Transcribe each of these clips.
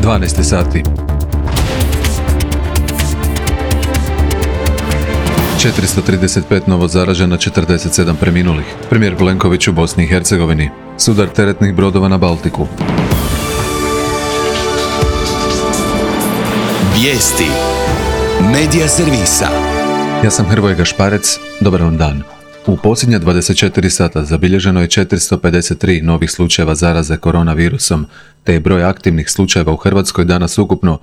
12 sati. 435 novo zaražena, 47 preminulih. Premijer Plenković u Bosni i Hercegovini. Sudar teretnih brodova na Baltiku. Vijesti. Medija servisa. Ja sam Hrvoje Gašparec, dobar vam dan. U posljednja 24 sata zabilježeno je 453 novih slučajeva zaraze koronavirusom, te je broj aktivnih slučajeva u Hrvatskoj danas ukupno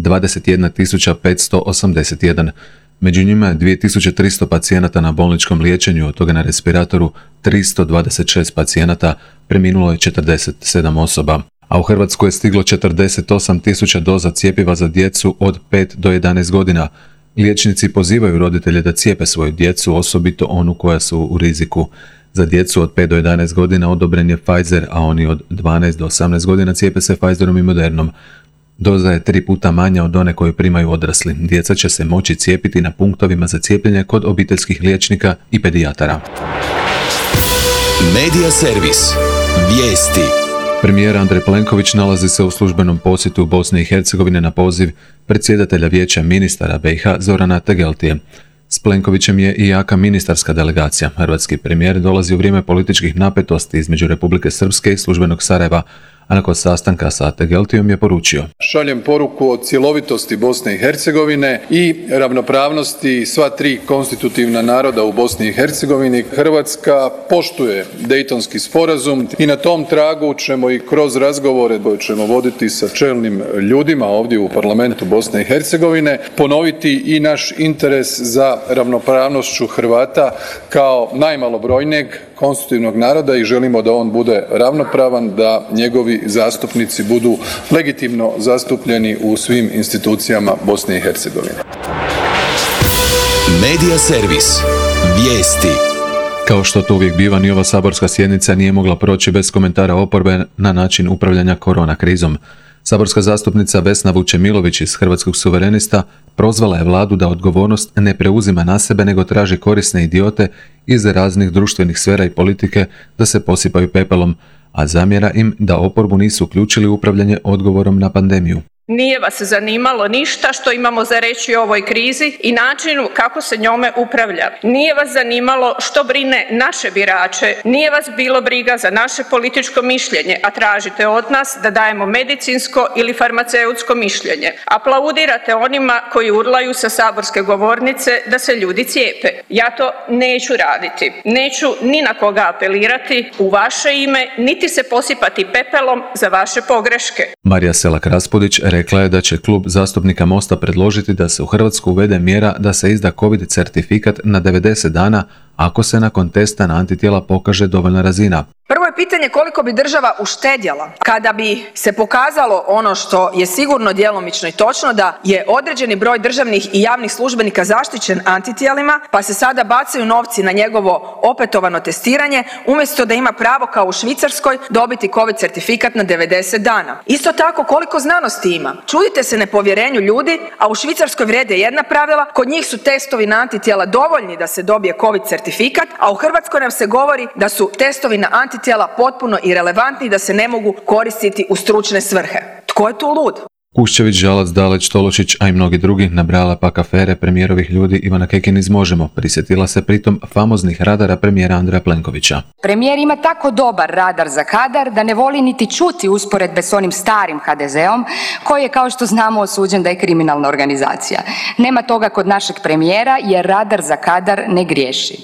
21.581. Među njima je 2300 pacijenata na bolničkom liječenju, od toga na respiratoru 326 pacijenata, preminulo je 47 osoba. A u Hrvatsku je stiglo 48.000 doza cjepiva za djecu od 5 do 11 godina. Liječnici pozivaju roditelje da cijepe svoju djecu, osobito onu koja su u riziku. Za djecu od 5 do 11 godina odobren je Pfizer, a oni od 12 do 18 godina cijepe se Pfizerom i Modernom. Doza je 3 puta manja od one koju primaju odrasli. Djeca će se moći cijepiti na punktovima za cijepljenje kod obiteljskih liječnika i pedijatara. Medija servis. Vijesti. Premijer Andrej Plenković nalazi se u službenom posjetu u Bosni i Hercegovini na poziv predsjedatelja Vijeća ministara BiH Zorana Tegeltije. S Plenkovićem je i jaka ministarska delegacija. Hrvatski premijer dolazi u vrijeme političkih napetosti između Republike Srpske i službenog Sarajeva, a nakon sastanka sa Tegeltijom je poručio: šaljem poruku o cjelovitosti Bosne i Hercegovine i ravnopravnosti sva tri konstitutivna naroda u Bosni i Hercegovini. Hrvatska poštuje Dejtonski sporazum i na tom tragu ćemo i kroz razgovore koje ćemo voditi sa čelnim ljudima ovdje u parlamentu Bosne i Hercegovine ponoviti i naš interes za ravnopravnošću Hrvata kao najmalobrojnijeg konstitutivnog naroda i želimo da on bude ravnopravan, da njegovi zastupnici budu legitimno zastupljeni u svim institucijama Bosne i Hercegovine. Medija servis. Vijesti. Kao što to uvijek biva, ni ova saborska sjednica nije mogla proći bez komentara oporbe na način upravljanja korona krizom. Saborska zastupnica Vesna Vučemilović iz Hrvatskog suverenista prozvala je vladu da odgovornost ne preuzima na sebe, nego traži korisne idiote iz raznih društvenih sfera i politike da se posipaju pepelom, a zamjera im da oporbu nisu uključili u upravljanje odgovorom na pandemiju. Nije vas zanimalo ništa što imamo za reći o ovoj krizi i načinu kako se njome upravlja. Nije vas zanimalo što brine naše birače, nije vas bilo briga za naše političko mišljenje, a tražite od nas da dajemo medicinsko ili farmaceutsko mišljenje. Aplaudirate onima koji urlaju sa saborske govornice da se ljudi cijepe. Ja to neću raditi. Neću ni na koga apelirati u vaše ime, niti se posipati pepelom za vaše pogreške. Marija Selak-Raspudić rekla je da će klub zastupnika Mosta predložiti da se u Hrvatsku uvede mjera da se izda COVID certifikat na 90 dana ako se nakon testa na antitijela pokaže dovoljna razina. Prvo je pitanje koliko bi država uštedjela kada bi se pokazalo ono što je sigurno djelomično i točno, da je određeni broj državnih i javnih službenika zaštićen antitijelima, pa se sada bacaju novci na njegovo opetovano testiranje umjesto da ima pravo kao u Švicarskoj dobiti COVID certifikat na 90 dana. Isto tako koliko znanosti ima. Čudite se nepovjerenju ljudi, a u Švicarskoj vrijede jedna pravila, kod njih su testovi na antitijela dovoljni da se dobije COVID certifikat, a u Hrvatskoj nam se govori da su testovi na antitijela potpuno irelevantni, da se ne mogu koristiti u stručne svrhe. Tko je tu lud? Kuščević, Žalac, Dalić, Tolušić, a i mnogi drugi nabrala pak afere premijerovih ljudi. Ivana Kekin iz Možemo prisjetila se pritom famoznih radara premijera Andreja Plenkovića. Premijer ima tako dobar radar za kadar da ne voli niti čuti usporedbe s onim starim HDZ-om koji je, kao što znamo, osuđen da je kriminalna organizacija. Nema toga kod našeg premijera jer radar za kadar ne griješi.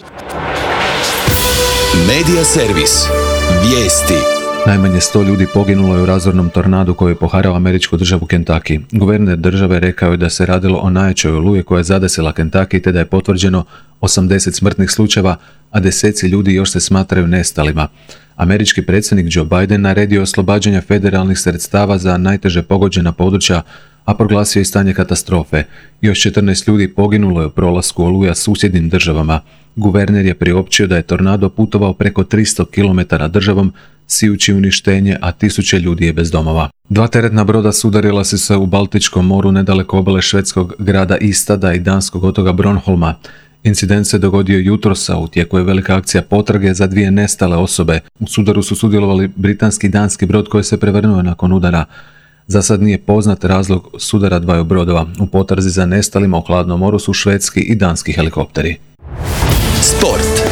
Medija servis. Vijesti. Najmanje 100 ljudi poginulo je u razornom tornadu koji je poharao američku državu Kentucky. Guverner države rekao je da se radilo o najjačoj oluji koja je zadesila Kentucky, te da je potvrđeno 80 smrtnih slučajeva, a deseci ljudi još se smatraju nestalima. Američki predsjednik Joe Biden naredio oslobađanje federalnih sredstava za najteže pogođena područja, a proglasio i stanje katastrofe. Još 14 ljudi poginulo je u prolasku oluja susjednim državama. Guverner je priopćio da je tornado putovao preko 300 km državom, sijući uništenje, a tisuće ljudi je bez domova. 2 teretna broda sudarila su se u Baltičkom moru nedaleko obale švedskog grada Istada i danskog otoka Bronholma. Incident se dogodio jutros, a u tijeku je velika akcija potrage za 2 nestale osobe. U sudaru su sudjelovali britanski i danski brod koji se prevrnuo nakon udara. Za sad nije poznat razlog sudara dvaju brodova. U potrazi za nestalima u hladnom moru su švedski i danski helikopteri. Sport.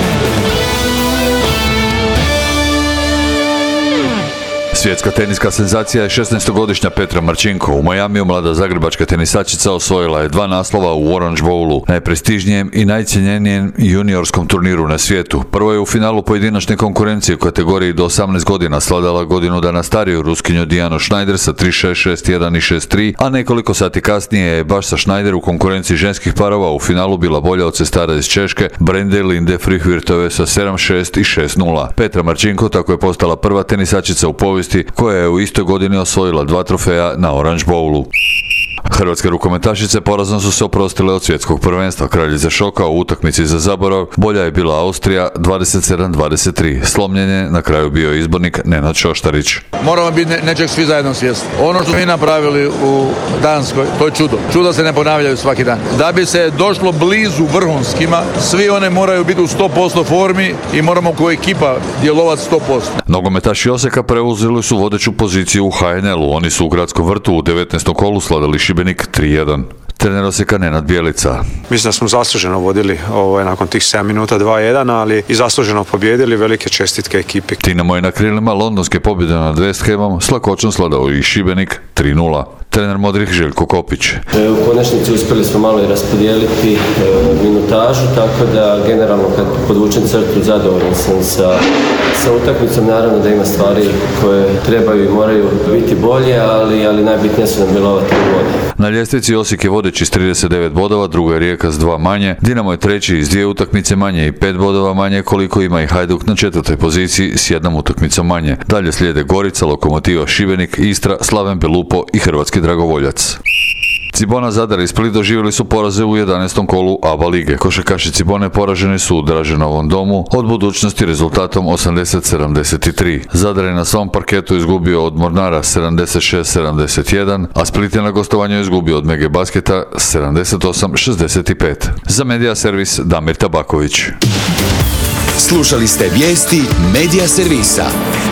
Svjetska teniska senzacija je 16-godišnja Petra Marčinko. U Majamiju mlada zagrebačka tenisačica osvojila je 2 naslova u Orange Bowlu, najprestižnijem i najcjenjenijem juniorskom turniru na svijetu. Prvo je u finalu pojedinačne konkurencije u kategoriji do 18 godina sladala godinu dana stariju Ruskinju Dijanu Schneider sa 3-6, 6-1 i 6-3, a nekoliko sati kasnije je baš sa Schneider u konkurenciji ženskih parova u finalu bila bolja od sestara iz Češke Brende Linde Frihvirtove sa 7-6 i 6-0. Petra Marčinko tako je postala prva tenisačica u povijesti koja je u istoj godini osvojila 2 trofeja na Orange Bowlu. Hrvatske rukometašice porazno su se oprostile od svjetskog prvenstva. Kraljice šoka u utakmici za zaborav, bolja je bila Austrija 27-23. Slomljen je na kraju bio izbornik Nenad Šoštarić. Moramo biti nečeg svi zajedno svjesni. Ono što mi napravili u Danskoj, to je čudo. Čuda se ne ponavljaju svaki dan. Da bi se došlo blizu vrhunskima, svi one moraju biti u 100% formi i moramo kao ekipa djelovati 100%. Nogometaši Osijeka preuzeli su vodeću poziciju u HNL-u. Oni su u Gradskom vrtu u 19. kolu slavili Šibenik 3-1. Trener Osijeka Nenad Bjelica. Mislim da smo zasluženo vodili nakon tih 7 minuta 2-1, ali i zasluženo pobjedili, velike čestitke ekipi. Dinamo je na krilima londonske pobjede nad West Hamom s lakoćom sladao i Šibenik 3-0. Trener Modrih Željko Kopić. U konačnici uspjeli smo malo i raspodijeliti minutažu, tako da generalno kad podvučem crtu zadovoljan sam sa utakmicom. Naravno da ima stvari koje trebaju i moraju biti bolje, ali najbitnije su nam bila ova 3 boda. Na ljestvici Osijek je vodeći s 39 bodova, druga je Rijeka s 2 manje, Dinamo je treći iz 2 utakmice manje i 5 bodova manje, koliko ima i Hajduk na 4. poziciji s 1 utakmicom manje. Dalje slijede Gorica, Lokomotiva Šibenik, Istra, Slaven Belupo i Hrvatski Dragovoljac. Cibona, Zadar i Split doživjeli su poraze u 11. kolu ABA lige. Košarkaši Cibone poraženi su u Draženovom domu od Budućnosti rezultatom 80-73. Zadar je na svom parketu izgubio od Mornara 76-71, a Split je na gostovanju izgubio od Mege Basketa 78-65. Za Medija Servis Damir Tabaković. Slušali ste vijesti Medija Servisa.